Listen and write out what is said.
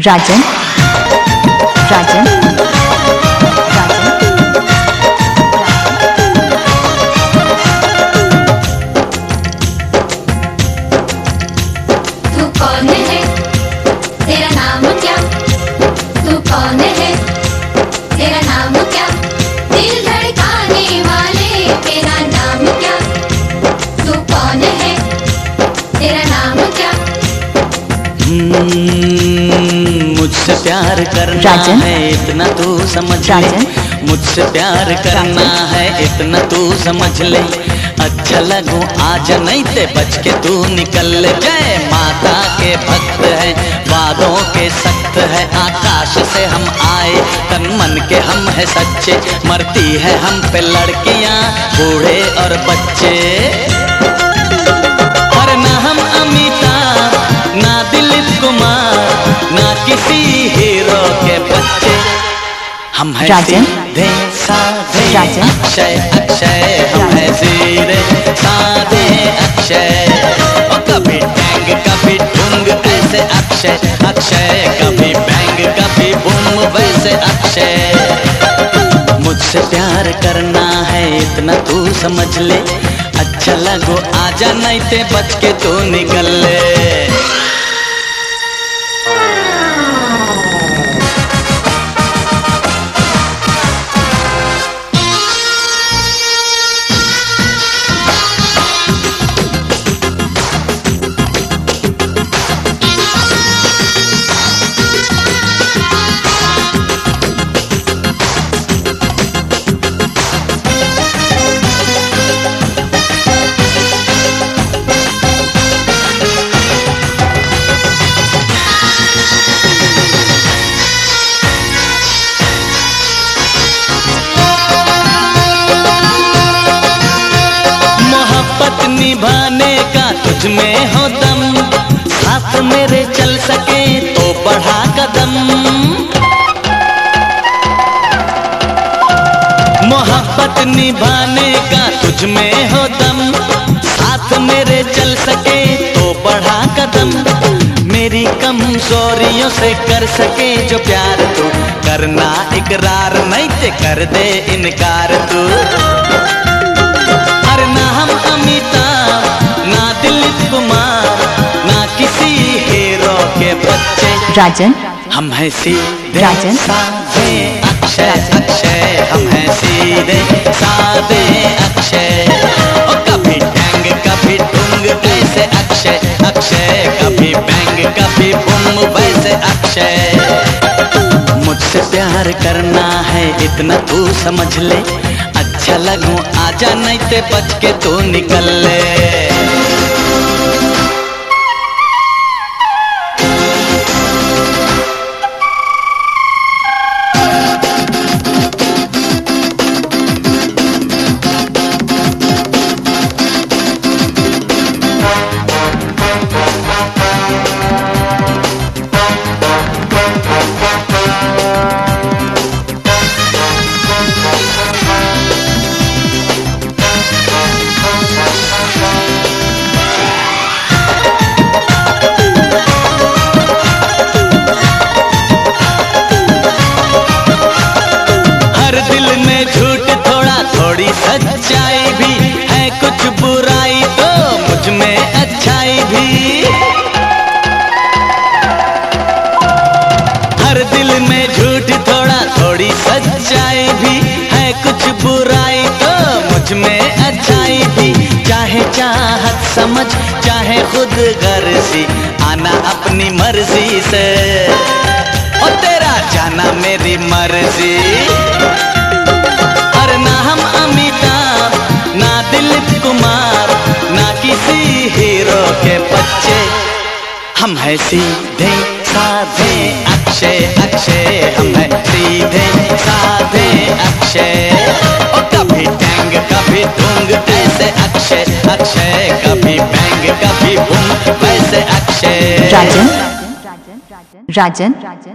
राजन राजन तू कौन है, तेरा नाम क्या? तू कौन है, तेरा नाम क्या? दिल धड़काने वाले तेरा नाम क्या? तू कौन है, तेरा नाम क्या? मुझसे प्यार करना राजन? है इतना तू समझ ले। राजन? मुझसे प्यार करना है इतना तू समझ ले। अच्छा लगूं आज नहीं ते बच के तू निकल ले। जय माता के भक्त है, वादों के सख्त है। आकाश से हम आए, तन मन के हम है सच्चे। मरती है हम पे लड़कियां, बूढ़े और बच्चे। पर ना हम अमिताभ, ना दिलीप कुमार, ना किसी हीरो के बच्चे। हम हैं राजन? सीधे साधे राजन? अक्षय अक्षय। हम हैं सीधे साधे अक्षय। और कभी टैंग कभी ठुंग ऐसे अक्षय अक्षय। कभी बैंग कभी बूम वैसे अक्षय। मुझसे प्यार करना है इतना तू समझ ले। अच्छा लगो आजा नहीं ते बच के तू निकल ले। निभाने का तुझ में हो दम, साथ मेरे चल सके तो बढ़ा कदम। मोहब्बत निभाने का तुझ में हो दम, साथ मेरे चल सके तो बढ़ा कदम। मेरी कमजोरियों से कर सके जो प्यार तू, करना इकरार नहीं ते कर दे इनकार तू। अरे ना हम अमिताभ, ना दिलीप कुमार, ना किसी हीरो के बच्चे। राजन? हम हैं सीधे राजन? साधे अक्षय अक्षय। हम हैं सीधे साधे अक्षय। और कभी टैंग कभी ठुंग ऐसे अक्षय अक्षय। कभी बैंग कभी बूम वैसे अक्षय। मुझसे प्यार करना है इतना तू समझ ले। अच्छा लगूं आजा नहीं ते बच के तू निकल ले। थोड़ी सच्चाई भी है, कुछ बुराई तो मुझ में अच्छाई भी। हर दिल में झूठ थोड़ा थोड़ी सच्चाई भी है, कुछ बुराई तो मुझ में अच्छाई भी। चाहे चाहत समझ चाहे खुद गर्जी, आना अपनी मर्जी से और तेरा जाना मेरी मर्जी। और ना हम अमिताभ, ना दिलीप कुमार, ना किसी हीरो के बच्चे। हम हैं सीधे साधे अक्षय अक्षय। हम हैं सीधे साधे अक्षय। और कभी टैंग कभी ठुंग ऐसे अक्षय अक्षय। कभी बैंग कभी बूम वैसे अक्षय। राजन राजन राजन